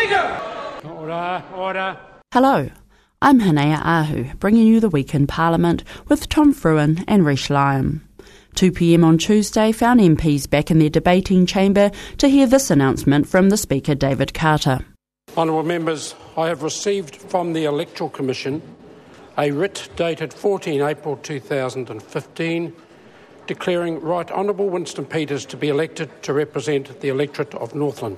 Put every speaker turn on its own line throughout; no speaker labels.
Speaker! Order.
Hello, I'm Hanea Ahu, bringing you the week in Parliament with Tom Fruin and Rish Lyon. 2 p.m. on Tuesday found MPs back in their debating chamber to hear this announcement from the Speaker, David Carter.
Honourable Members, I have received from the Electoral Commission a writ dated 14 April 2015 declaring Right Honourable Winston Peters to be elected to represent the electorate of Northland.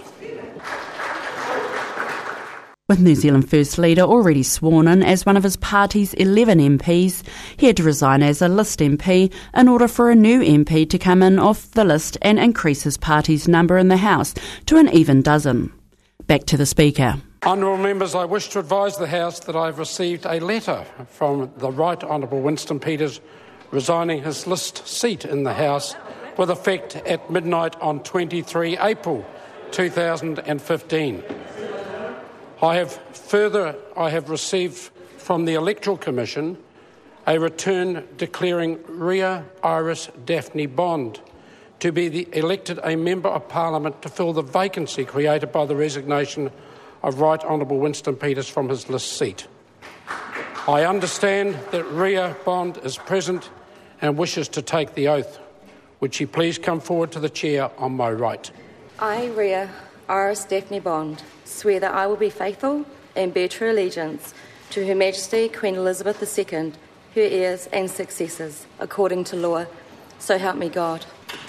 With New Zealand First leader already sworn in as one of his party's 11 MPs, he had to resign as a list MP in order for a new MP to come in off the list and increase his party's number in the House to an even dozen. Back to the Speaker.
Honourable Members, I wish to advise the House that I have received a letter from the Right Honourable Winston Peters resigning his list seat in the House with effect at midnight on 23 April 2015. I have received from the Electoral Commission a return declaring Ria Iris Daphne Bond to be elected a Member of Parliament to fill the vacancy created by the resignation of Right Honourable Winston Peters from his list seat. I understand that Ria Bond is present and wishes to take the oath. Would she please come forward to the chair on my right?
I, Ria Iris Daphne Bond, swear that I will be faithful and bear true allegiance to Her Majesty Queen Elizabeth II, her heirs and successors, according to law. So help me God.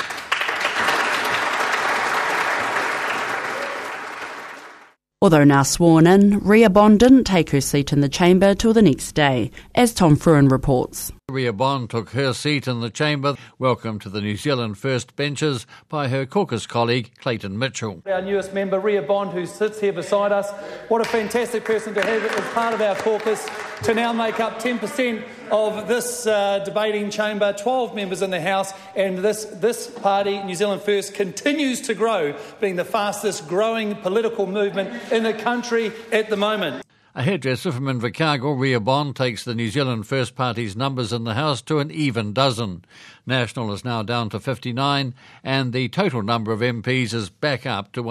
Although now sworn in, Ria Bond didn't take her seat in the chamber till the next day, as Tom Fruin reports.
Ria Bond took her seat in the chamber, welcomed to the New Zealand First benches by her caucus colleague Clayton Mitchell.
Our newest member, Ria Bond, who sits here beside us, what a fantastic person to have as part of our caucus, to now make up 10% of this debating chamber, 12 members in the House, and this party, New Zealand First, continues to grow, being the fastest growing political movement in the country at the moment.
A hairdresser from Invercargill, Ria Bond, takes the New Zealand First Party's numbers in the House to an even dozen. National is now down to 59, and the total number of MPs is back up to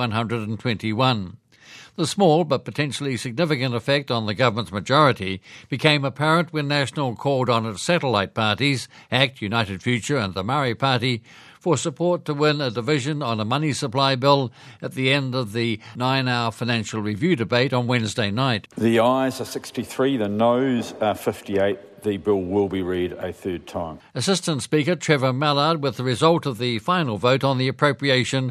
121. The small but potentially significant effect on the government's majority became apparent when National called on its satellite parties, ACT, United Future and the Maori Party, for support to win a division on a money supply bill at the end of the 9-hour financial review debate on Wednesday night.
The ayes are 63, the noes are 58. The bill will be read a third time.
Assistant Speaker Trevor Mallard with the result of the final vote on the Appropriation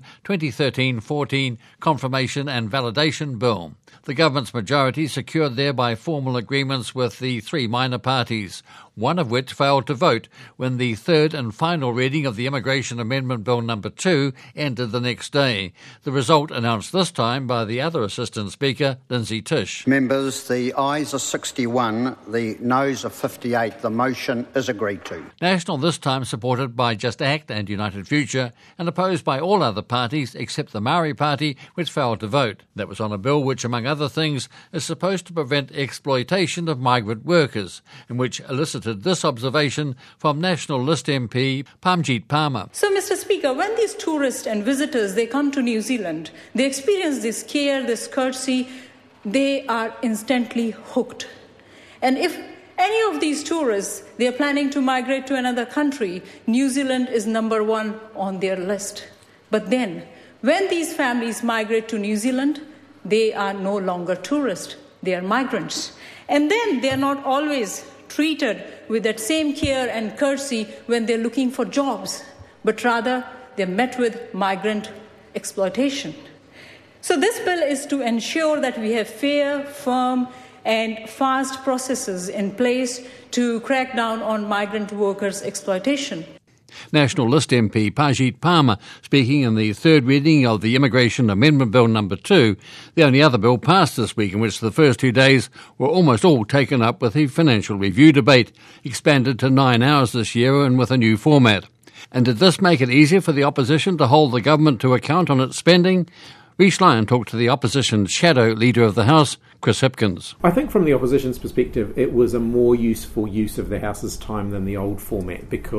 2013-14 Confirmation and Validation Bill. The government's majority secured thereby formal agreements with the three minor parties, one of which failed to vote when the third and final reading of the Immigration Amendment Bill No. 2 ended the next day. The result announced this time by the other Assistant Speaker, Lindsay Tish.
Members, the ayes are 61, the noes are 58. The motion is agreed to.
National this time supported by just ACT and United Future and opposed by all other parties except the Maori Party, which failed to vote. That was on a bill which, among other things, is supposed to prevent exploitation of migrant workers, and which elicited this observation from National List MP Parmjit Parmar.
So, Mr. Speaker, when these tourists and visitors, they come to New Zealand, they experience this care, this courtesy, they are instantly hooked. And if any of these tourists, they are planning to migrate to another country, New Zealand is number one on their list. But then, when these families migrate to New Zealand, they are no longer tourists, they are migrants. And then they are not always treated with that same care and courtesy when they're looking for jobs, but rather they're met with migrant exploitation. So this bill is to ensure that we have fair, firm, and fast processes in place to crack down on migrant workers' exploitation.
National List MP Parmjit Parmar speaking in the third reading of the Immigration Amendment Bill No. 2, the only other bill passed this week in which the first 2 days were almost all taken up with the financial review debate, expanded to 9 hours this year and with a new format. And did this make it easier for the opposition to hold the government to account on its spending? Rish Lyon talked to the opposition's shadow leader of the House, Chris Hipkins.
I think from the opposition's perspective, it was a more useful use of the House's time than the old format because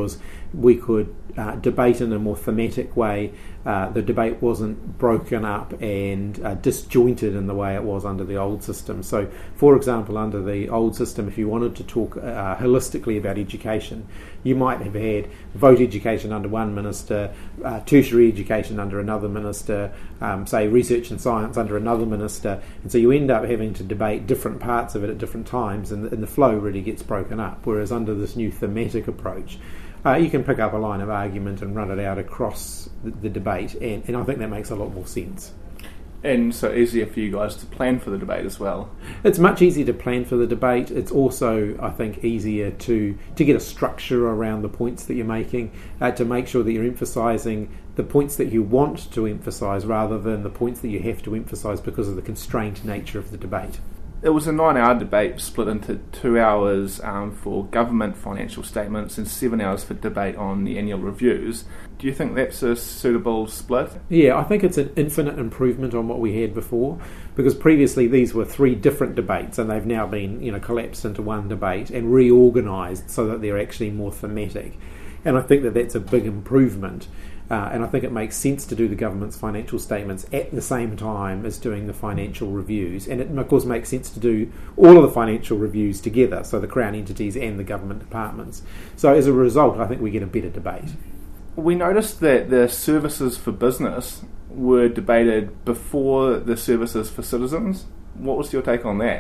we could debate in a more thematic way. The debate wasn't broken up and disjointed in the way it was under the old system. So, for example, under the old system, if you wanted to talk holistically about education, you might have had vote education under one minister, tertiary education under another minister, say research and science under another minister, and so you end up having to debate different parts of it at different times, and the flow really gets broken up. Whereas under this new thematic approach, you can pick up a line of argument and run it out across the debate, and I think that makes a lot more sense.
And so easier for you guys to plan for the debate as well.
It's much easier to plan for the debate. It's also, I think, easier to get a structure around the points that you're making, to make sure that you're emphasising the points that you want to emphasise rather than the points that you have to emphasise because of the constrained nature of the debate.
It was a 9-hour debate split into 2 hours for government financial statements and 7 hours for debate on the annual reviews. Do you think that's a suitable split?
Yeah, I think it's an infinite improvement on what we had before, because previously these were 3 different debates and they've now been collapsed into one debate and reorganised so that they're actually more thematic. And I think that that's a big improvement. And I think it makes sense to do the government's financial statements at the same time as doing the financial reviews. And it, of course, makes sense to do all of the financial reviews together, so the Crown entities and the government departments. So as a result, I think we get a better debate.
We noticed that the services for business were debated before the services for citizens. What was your take on that?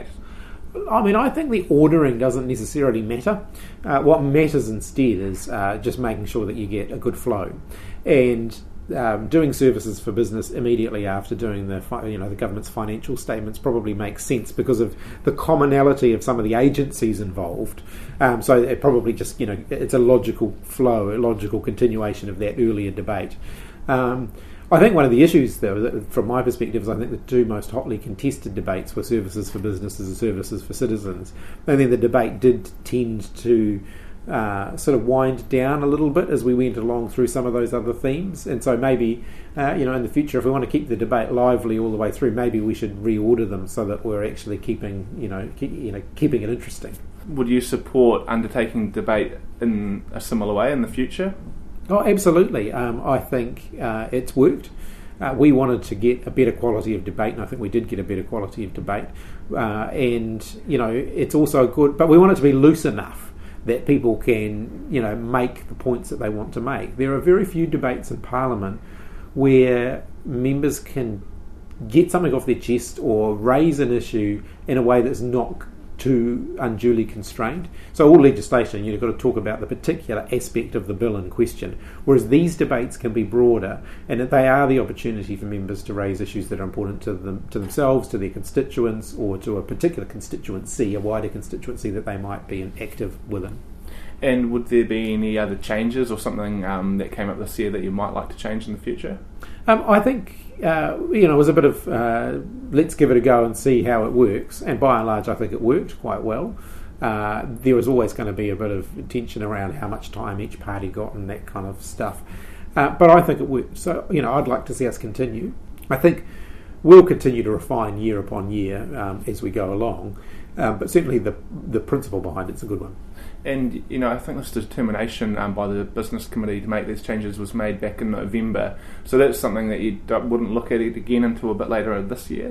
I mean, I think the ordering doesn't necessarily matter. What matters instead is just making sure that you get a good flow. And doing services for business immediately after doing the government's financial statements probably makes sense because of the commonality of some of the agencies involved. So it probably just, it's a logical flow, a logical continuation of that earlier debate. I think one of the issues, though, from my perspective, is I think the 2 most hotly contested debates were services for businesses and services for citizens. And then the debate did tend to sort of wind down a little bit as we went along through some of those other themes. And so maybe, in the future, if we want to keep the debate lively all the way through, maybe we should reorder them so that we're actually keeping it interesting.
Would you support undertaking debate in a similar way in the future?
Oh, absolutely. I think it's worked. We wanted to get a better quality of debate, and I think we did get a better quality of debate. And it's also good, but we want it to be loose enough that people can, make the points that they want to make. There are very few debates in Parliament where members can get something off their chest or raise an issue in a way that's not too unduly constrained. So all legislation, you've got to talk about the particular aspect of the bill in question, whereas these debates can be broader, and that they are the opportunity for members to raise issues that are important to themselves, to their constituents, or to a particular constituency, a wider constituency that they might be active within.
And would there be any other changes or something that came up this year that you might like to change in the future?
I think it was a bit of let's give it a go and see how it works, and by and large I think it worked quite well. There was always going to be a bit of tension around how much time each party got and that kind of stuff, but I think it worked. So I'd like to see us continue. I think we'll continue to refine year upon year as we go along, but certainly the principle behind it's a good one.
And, I think this determination by the Business Committee to make these changes was made back in November. So that's something that you wouldn't look at it again until a bit later this year?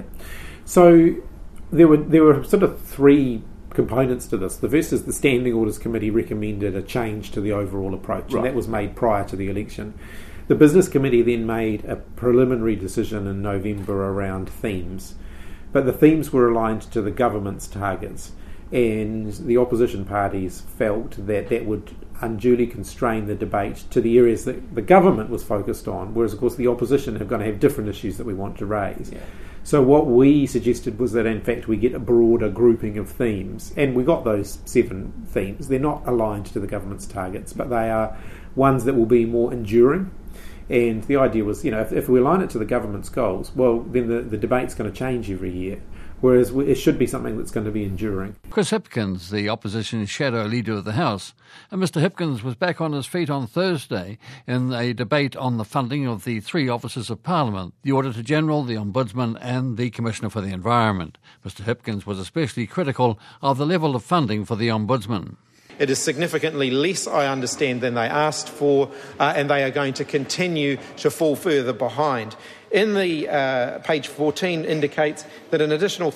So there were sort of 3 components to this. The first is the Standing Orders Committee recommended a change to the overall approach, right, and that was made prior to the election. The Business Committee then made a preliminary decision in November around themes, but the themes were aligned to the government's targets. And the opposition parties felt that that would unduly constrain the debate to the areas that the government was focused on, whereas, of course, the opposition are going to have different issues that we want to raise. Yeah. So what we suggested was that, in fact, we get a broader grouping of themes, and we got those 7 themes. They're not aligned to the government's targets, but they are ones that will be more enduring. And the idea was, if we align it to the government's goals, well, then the debate's going to change every year. Whereas it should be something that's going to be enduring.
Chris Hipkins, the opposition shadow leader of the House. And Mr Hipkins was back on his feet on Thursday in a debate on the funding of the 3 offices of Parliament, the Auditor-General, the Ombudsman and the Commissioner for the Environment. Mr Hipkins was especially critical of the level of funding for the Ombudsman.
It is significantly less, I understand, than they asked for, and they are going to continue to fall further behind. In the page 14 indicates that an additional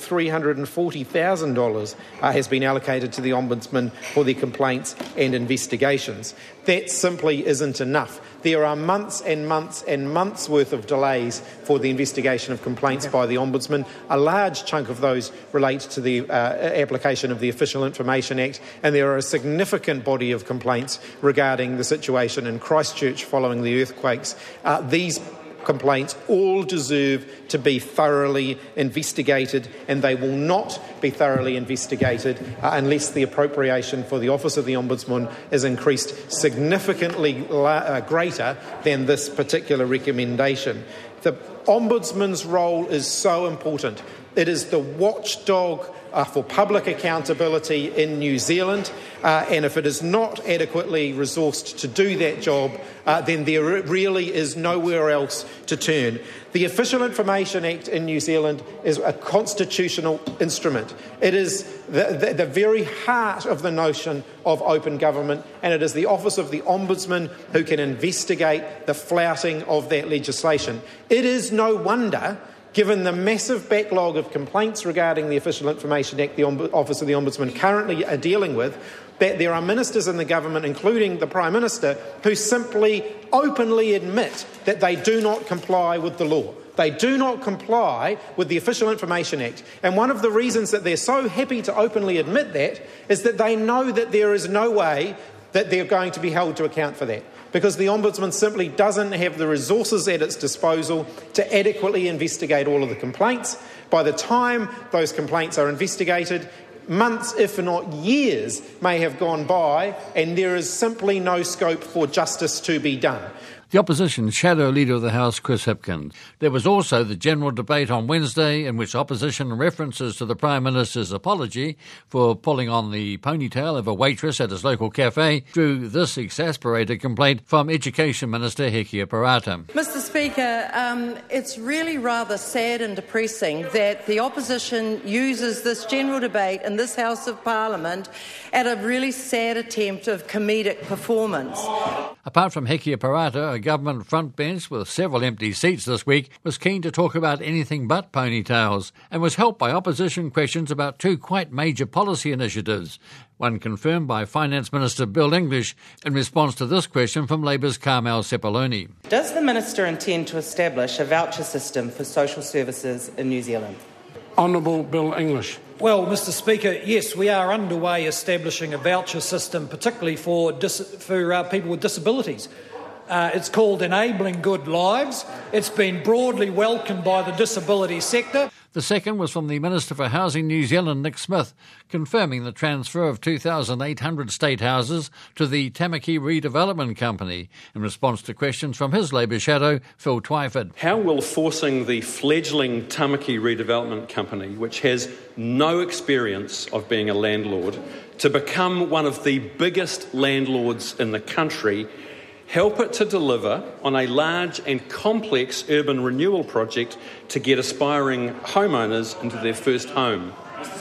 $340,000 has been allocated to the Ombudsman for their complaints and investigations. That simply isn't enough. There are months and months and months worth of delays for the investigation of complaints by the Ombudsman. A large chunk of those relate to the application of the Official Information Act, and there are a significant body of complaints regarding the situation in Christchurch following the earthquakes. These complaints all deserve to be thoroughly investigated, and they will not be thoroughly investigated unless the appropriation for the Office of the Ombudsman is increased significantly greater than this particular recommendation. The Ombudsman's role is so important. It is the watchdog for public accountability in New Zealand, and if it is not adequately resourced to do that job, then there really is nowhere else to turn. The Official Information Act in New Zealand is a constitutional instrument. It is the very heart of the notion of open government, and it is the Office of the Ombudsman who can investigate the flouting of that legislation. It is no wonder, given the massive backlog of complaints regarding the Official Information Act the Office of the Ombudsman currently are dealing with, that there are ministers in the government, including the Prime Minister, who simply openly admit that they do not comply with the law. They do not comply with the Official Information Act. And one of the reasons that they're so happy to openly admit that is that they know that there is no way that they're going to be held to account for that, because the Ombudsman simply doesn't have the resources at its disposal to adequately investigate all of the complaints. By the time those complaints are investigated, months, if not years, may have gone by, and there is simply no scope for justice to be done.
The Opposition Shadow Leader of the House, Chris Hipkins. There was also the general debate on Wednesday in which opposition references to the Prime Minister's apology for pulling on the ponytail of a waitress at his local cafe drew this exasperated complaint from Education Minister Hekia Parata.
Mr Speaker, it's really rather sad and depressing that the opposition uses this general debate in this House of Parliament at a really sad attempt of comedic performance.
Apart from Hekia Parata, a government front bench with several empty seats this week was keen to talk about anything but ponytails and was helped by opposition questions about two quite major policy initiatives, one confirmed by Finance Minister Bill English in response to this question from Labour's Carmel Sepuloni.
Does the Minister intend to establish a voucher system for social services in New Zealand?
Honourable Bill English.
Well, Mr Speaker, yes, we are underway establishing a voucher system, particularly for people with disabilities. It's called Enabling Good Lives. It's been broadly welcomed by the disability sector.
The second was from the Minister for Housing New Zealand, Nick Smith, confirming the transfer of 2,800 state houses to the Tamaki Redevelopment Company in response to questions from his Labour shadow, Phil Twyford.
How will forcing the fledgling Tamaki Redevelopment Company, which has no experience of being a landlord, to become one of the biggest landlords in the country, help it to deliver on a large and complex urban renewal project to get aspiring homeowners into their first home?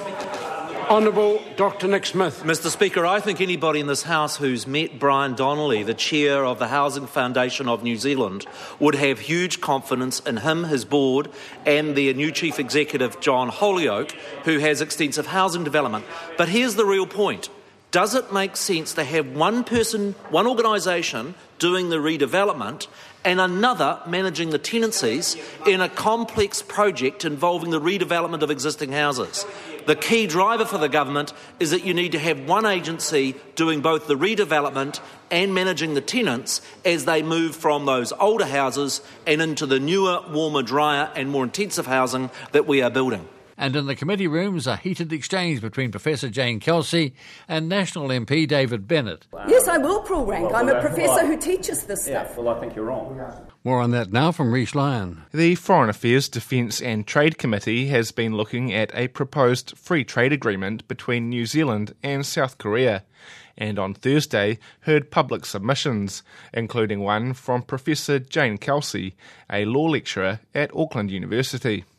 Honourable Dr Nick Smith.
Mr Speaker, I think anybody in this House who's met Brian Donnelly, the chair of the Housing Foundation of New Zealand, would have huge confidence in him, his board, and their new Chief Executive, John Holyoake, who has extensive housing development. But here's the real point. Does it make sense to have one person, one organisation doing the redevelopment and another managing the tenancies in a complex project involving the redevelopment of existing houses? The key driver for the government is that you need to have one agency doing both the redevelopment and managing the tenants as they move from those older houses and into the newer, warmer, drier and more intensive housing that we are building.
And in the committee rooms, a heated exchange between Professor Jane Kelsey and National MP David Bennett.
Yes, I will pro rank. I'm a professor who teaches this stuff.
Well, I think you're wrong.
More on that now from Rhys Lyon.
The Foreign Affairs, Defence and Trade Committee has been looking at a proposed free trade agreement between New Zealand and South Korea, and on Thursday heard public submissions, including one from Professor Jane Kelsey, a law lecturer at Auckland University.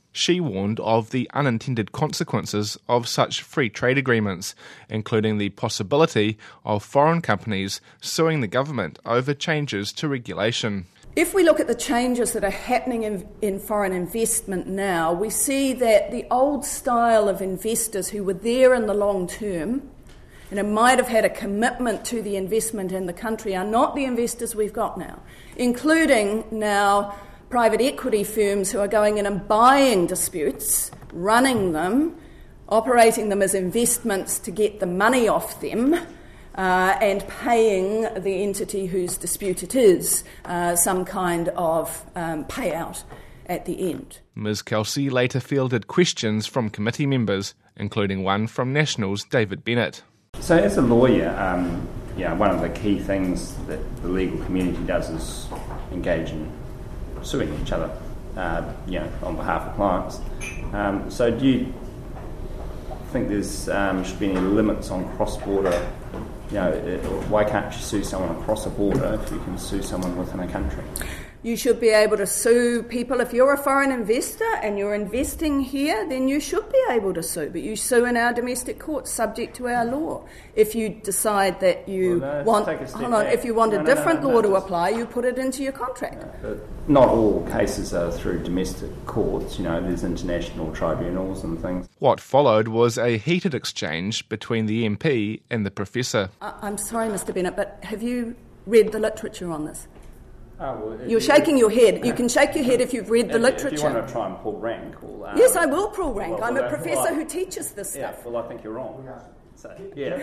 She warned of the unintended consequences of such free trade agreements, including the possibility of foreign companies suing the government over changes to regulation.
If we look at the changes that are happening in foreign investment now, we see that the old style of investors who were there in the long term and it might have had a commitment to the investment in the country are not the investors we've got now, including now private equity firms who are going in and buying disputes, running them, operating them as investments to get the money off them, and paying the entity whose dispute it is some kind of payout at the end.
Ms Kelsey later fielded questions from committee members, including one from National's David Bennett.
So as a lawyer, one of the key things that the legal community does is engage in suing each other, on behalf of clients. So do you think there's should be any limits on cross-border? Why can't you sue someone across a border if you can sue someone within a country?
You should be able to sue people. If you're a foreign investor and you're investing here, then you should be able to sue. But you sue in our domestic courts subject to our law. If you decide that you want a different law to apply, you put it into your contract.
But not all cases are through domestic courts. There's international tribunals and things.
What followed was a heated exchange between the MP and the professor.
I'm sorry, Mr. Bennett, but have you read the literature on this? You're shaking your head. You can shake your head if you've read the literature.
If you want to try and pull rank.
Yes, I will pull rank. I'm a professor who teaches this stuff.
Yeah, well, I think you're wrong. So, yeah.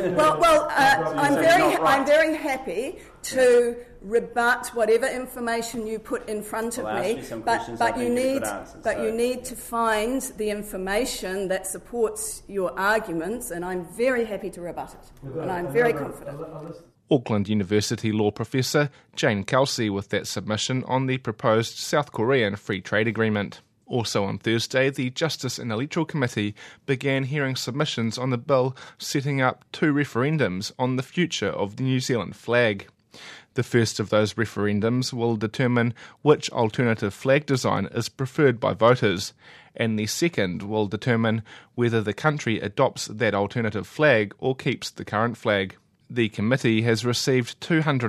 I'm very happy to rebut whatever information you put in front of me. But you need to find the information that supports your arguments, and I'm very happy to rebut it. And I'm very confident.
Auckland University law professor Jane Kelsey with that submission on the proposed South Korean free trade agreement. Also on Thursday, the Justice and Electoral Committee began hearing submissions on the bill setting up 2 referendums on the future of the New Zealand flag. The first of those referendums will determine which alternative flag design is preferred by voters, and the second will determine whether the country adopts that alternative flag or keeps the current flag. The committee has received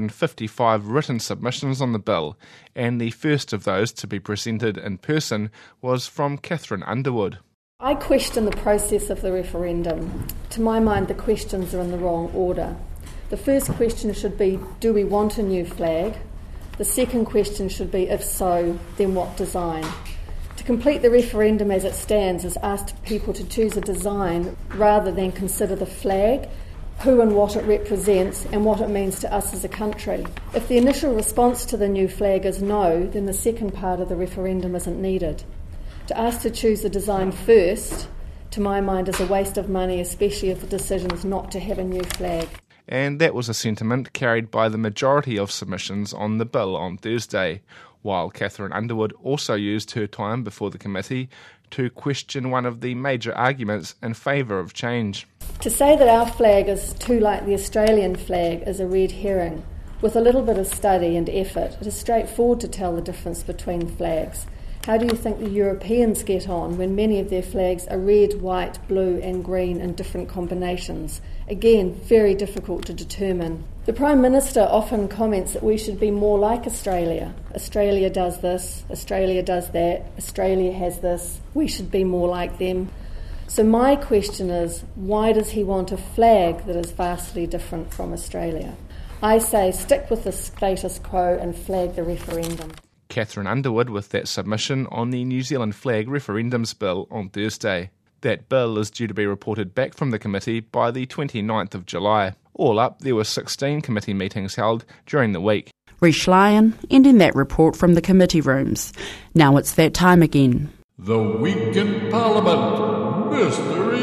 255 written submissions on the bill, and the first of those to be presented in person was from Catherine Underwood.
I question the process of the referendum. To my mind, the questions are in the wrong order. The first question should be, do we want a new flag? The second question should be, if so, then what design? To complete the referendum as it stands is asked people to choose a design rather than consider the flag, who and what it represents, and what it means to us as a country. If the initial response to the new flag is no, then the second part of the referendum isn't needed. To ask to choose the design first, to my mind, is a waste of money, especially if the decision is not to have a new flag.
And that was a sentiment carried by the majority of submissions on the bill on Thursday, while Catherine Underwood also used her time before the committee to question one of the major arguments in favour of change.
To say that our flag is too like the Australian flag is a red herring. With a little bit of study and effort, it is straightforward to tell the difference between flags. How do you think the Europeans get on when many of their flags are red, white, blue and green in different combinations? Again, very difficult to determine. The Prime Minister often comments that we should be more like Australia. Australia does this, Australia does that, Australia has this, we should be more like them. So my question is, why does he want a flag that is vastly different from Australia? I say stick with the status quo and flag the referendum.
Catherine Underwood with that submission on the New Zealand flag referendums bill on Thursday. That bill is due to be reported back from the committee by the 29th of July. All up, there were 16 committee meetings held during the week.
Rish Lyon ending that report from the committee rooms. Now it's that time again.
The Week in Parliament, Mystery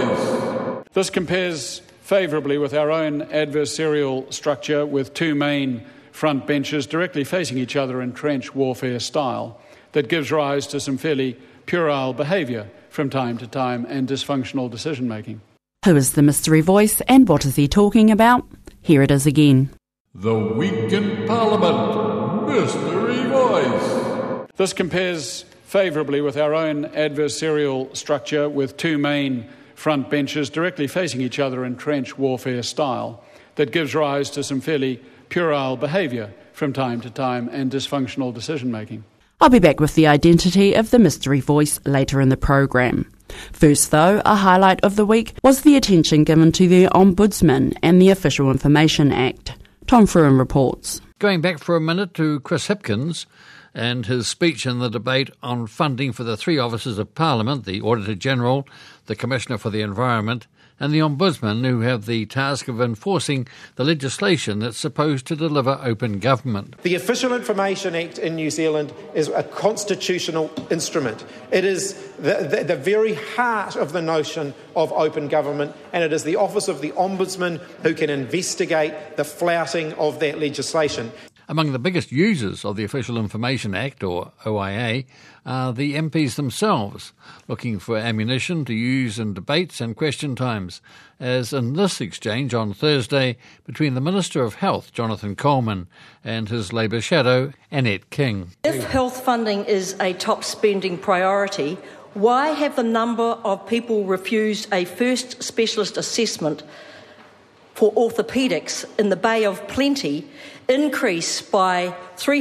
Voice.
This compares favourably with our own adversarial structure with 2 main front benches directly facing each other in trench warfare style that gives rise to some fairly puerile behaviour from time to time and dysfunctional decision making.
Who is the mystery voice and what is he talking about? Here it is again.
The Week in Parliament, Mystery Voice.
This compares favourably with our own adversarial structure with two main front benches directly facing each other in trench warfare style that gives rise to some fairly puerile behaviour from time to time and dysfunctional decision-making.
I'll be back with the identity of the mystery voice later in the program. First, though, a highlight of the week was the attention given to the Ombudsman and the Official Information Act. Tom Fruin reports.
Going back for a minute to Chris Hipkins and his speech in the debate on funding for the three offices of Parliament, the Auditor-General, the Commissioner for the Environment and the Ombudsman, who have the task of enforcing the legislation that's supposed to deliver open government.
The Official Information Act in New Zealand is a constitutional instrument. It is the very heart of the notion of open government, and it is the Office of the Ombudsman who can investigate the flouting of that legislation.
Among the biggest users of the Official Information Act, or OIA, are the MPs themselves, looking for ammunition to use in debates and question times, as in this exchange on Thursday between the Minister of Health, Jonathan Coleman, and his Labour shadow, Annette King.
If health funding is a top spending priority, why have the number of people refused a first specialist assessment for orthopaedics in the Bay of Plenty increased by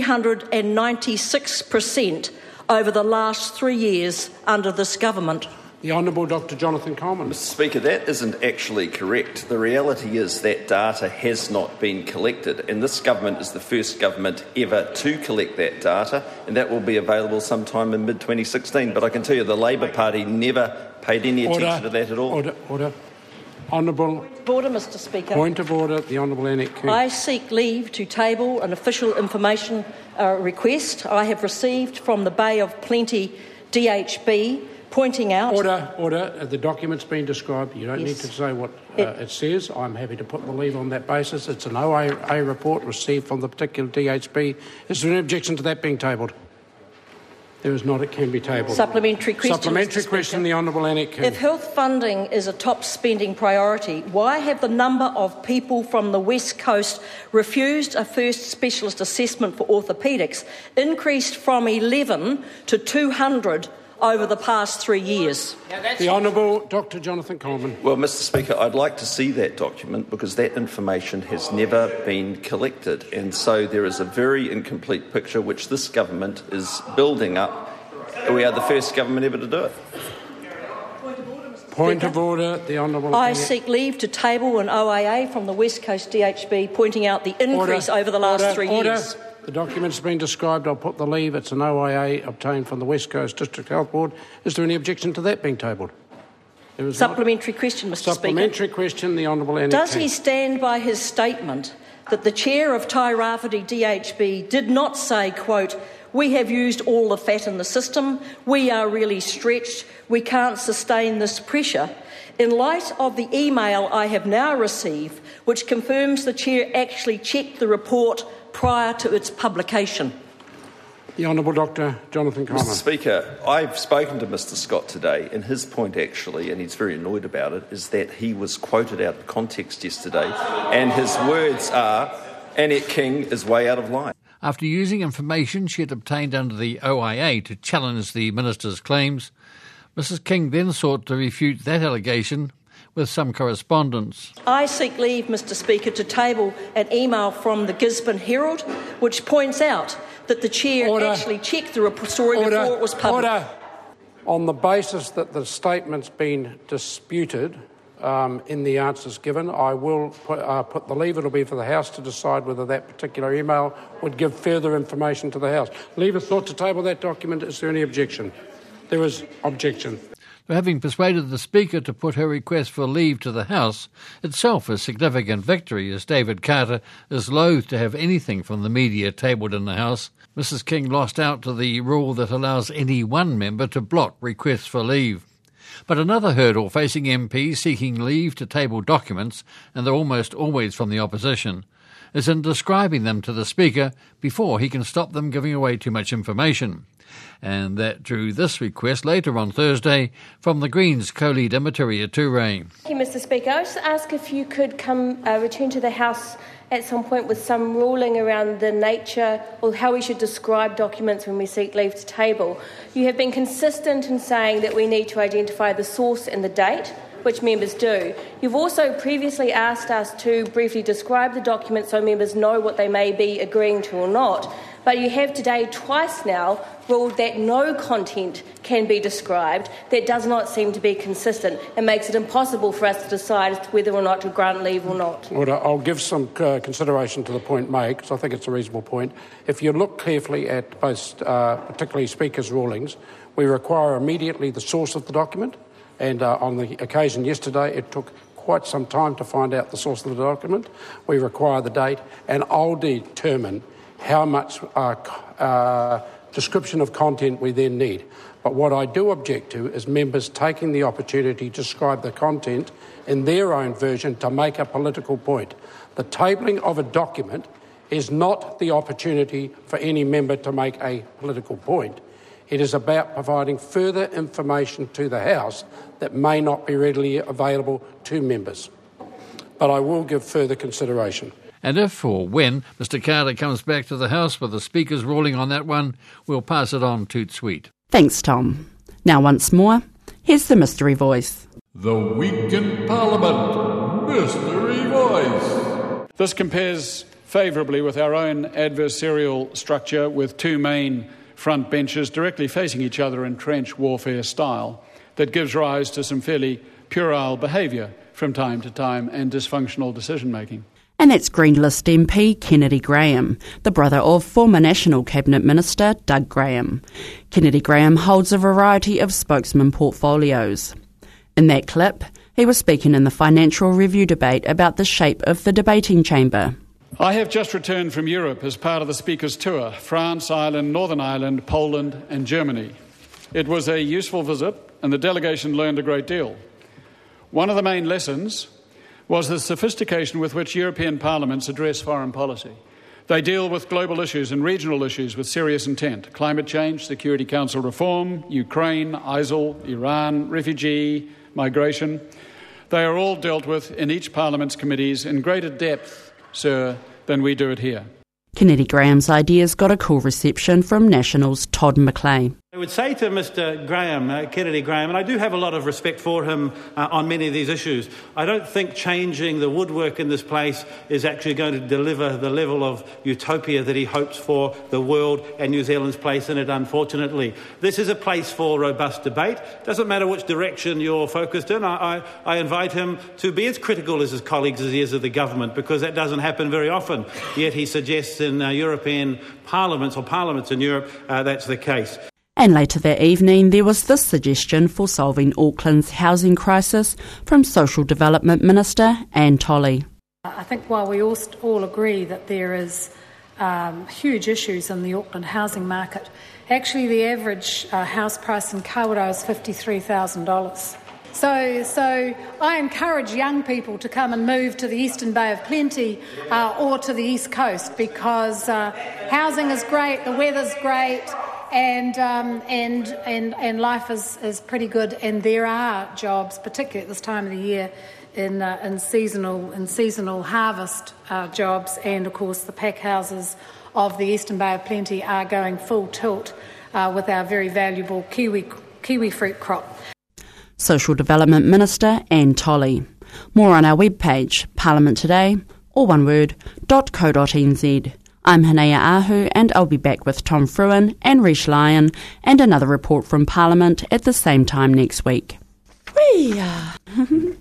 396% over the last 3 years under this government?
The Honourable Dr Jonathan Coleman.
Mr Speaker, that isn't actually correct. The reality is that data has not been collected, and this government is the first government ever to collect that data, and that will be available sometime in mid-2016. But I can tell you the Labour Party never paid any attention to that at all.
Order. Honourable.
Point of order, Mr Speaker.
Point of order, the Honourable Annette King.
I seek leave to table an official information request I have received from the Bay of Plenty DHB pointing out...
Order. The document's been described. You don't need to say what it says. I'm happy to put the leave on that basis. It's an OIA report received from the particular DHB. Is there an objection to that being tabled? There is not. It can be tabled.
Supplementary question.
Supplementary question, the Honourable Annette King.
If health funding is a top spending priority, why have the number of people from the West Coast refused a first specialist assessment for orthopaedics increased from 11 to 200 over the past 3 years?
The Honourable Dr Jonathan Coleman.
Well, Mr Speaker, I'd like to see that document because that information has never been collected, and so there is a very incomplete picture which this government is building up. We are the first government ever to do it.
Point of order, the Honourable...
I seek leave to table an OIA from the West Coast DHB pointing out the increase over the last 3 years.
The document's been described. I'll put the leave. It's an OIA obtained from the West Coast District Health Board. Is there any objection to that being tabled?
Supplementary question, Mr Speaker.
Supplementary question, the Honourable Annette
Does
King.
he stand by his statement that the chair of Tai Rāwhiti DHB did not say, quote, "We have used all the fat in the system, we are really stretched, we can't sustain this pressure"? In light of the email I have now received, which confirms the chair actually checked the report prior to its publication.
The Honourable Dr Jonathan Coleman.
Mr Speaker, I've spoken to Mr Scott today, and his point actually, and he's very annoyed about it, is that he was quoted out of context yesterday, and his words are, Annette King is way out of line.
After using information she had obtained under the OIA to challenge the minister's claims, Mrs King then sought to refute that allegation with some correspondence.
I seek leave, Mr Speaker, to table an email from the Gisborne Herald which points out that the chair actually checked the story before it was published.
Order. On the basis that the statement's been disputed in the answers given, I will put the leave. It'll be for the House to decide whether that particular email would give further information to the House. Leave is thought to table that document. Is there any objection? There is objection.
Having persuaded the Speaker to put her request for leave to the House, itself a significant victory, as David Carter is loath to have anything from the media tabled in the House. Mrs King lost out to the rule that allows any one member to block requests for leave. But another hurdle facing MPs seeking leave to table documents, and they're almost always from the opposition, is in describing them to the Speaker before he can stop them giving away too much information. And that drew this request later on Thursday from the Greens co-leader Matiria Ture.
Thank you, Mr Speaker. I just ask if you could return to the House
at some point with some ruling around the nature or how we should describe documents when we seek leave to table. You have been consistent in saying that we need to identify the source and the date, which members do. You've also previously asked us to briefly describe the document so members know what they may be agreeing to or not, but you have today twice now ruled that no content can be described. That does not seem to be consistent and makes it impossible for us to decide whether or not to grant leave or not.
I'll give some consideration to the point made, because I think it's a reasonable point. If you look carefully at both, particularly Speaker's rulings, we require immediately the source of the document. And on the occasion yesterday, it took quite some time to find out the source of the document. We require the date, and I'll determine how much description of content we then need. But what I do object to is members taking the opportunity to describe the content in their own version to make a political point. The tabling of a document is not the opportunity for any member to make a political point. It is about providing further information to the House that may not be readily available to members. But I will give further consideration.
And if or when Mr Carter comes back to the House with the Speaker's ruling on that one, we'll pass it on toot sweet.
Thanks, Tom. Now once more, here's the Mystery Voice.
The Week in Parliament Mystery Voice.
This compares favourably with our own adversarial structure, with two main front benches directly facing each other in trench warfare style, that gives rise to some fairly puerile behaviour from time to time and dysfunctional decision-making.
And that's Green List MP Kennedy Graham, the brother of former National Cabinet Minister Doug Graham. Kennedy Graham holds a variety of spokesman portfolios. In that clip, he was speaking in the Financial Review debate about the shape of the debating chamber.
I have just returned from Europe as part of the Speaker's tour: France, Ireland, Northern Ireland, Poland and Germany. It was a useful visit and the delegation learned a great deal. One of the main lessons was the sophistication with which European parliaments address foreign policy. They deal with global issues and regional issues with serious intent: climate change, Security Council reform, Ukraine, ISIL, Iran, refugee, migration. They are all dealt with in each parliament's committees in greater depth, sir, than we do it here.
Kennedy Graham's ideas got a cool reception from National's Todd McLeay.
I would say to Mr Graham, Kennedy Graham, and I do have a lot of respect for him on many of these issues, I don't think changing the woodwork in this place is actually going to deliver the level of utopia that he hopes for the world and New Zealand's place in it, unfortunately. This is a place for robust debate. Doesn't matter which direction you're focused in. I invite him to be as critical as his colleagues as he is of the government, because that doesn't happen very often. Yet he suggests in European parliaments, or parliaments in Europe, that's the case.
And later that evening, there was this suggestion for solving Auckland's housing crisis from Social Development Minister Anne Tolley.
I think while we all agree that there is huge issues in the Auckland housing market, actually the average house price in Kawerau is $53,000. So I encourage young people to come and move to the Eastern Bay of Plenty or to the East Coast, because housing is great, the weather's great, and life is pretty good, and there are jobs, particularly at this time of the year, in seasonal harvest jobs, and of course the pack houses of the Eastern Bay of Plenty are going full tilt with our very valuable kiwi fruit crop.
Social Development Minister Anne Tolley. More on our webpage, Parliament Today, or one word, .co.nz. I'm Hanea Ahu, and I'll be back with Tom Fruin and Rish Lyon and another report from Parliament at the same time next week. Whee!